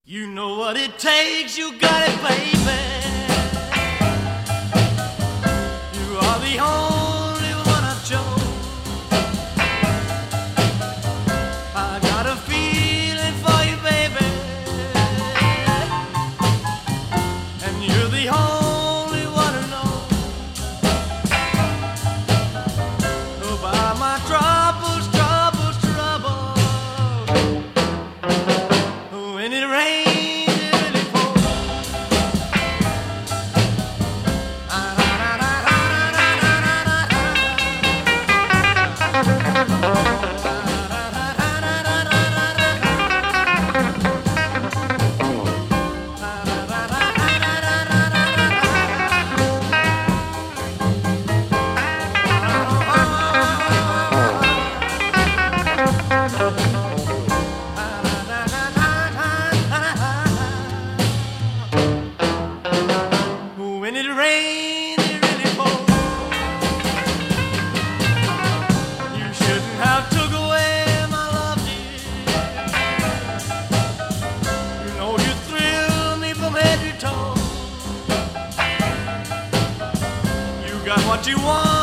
You know what it takes, you got it, baby. You are the only one I've chose. I got a feeling for you, baby, and you're the only one who knows about my troubles, troubles, troubles. When it rains, it really pours. When it rains, it really pours. You shouldn't have took away my love, dear. You know you thrill me from head to toe. You got what you want.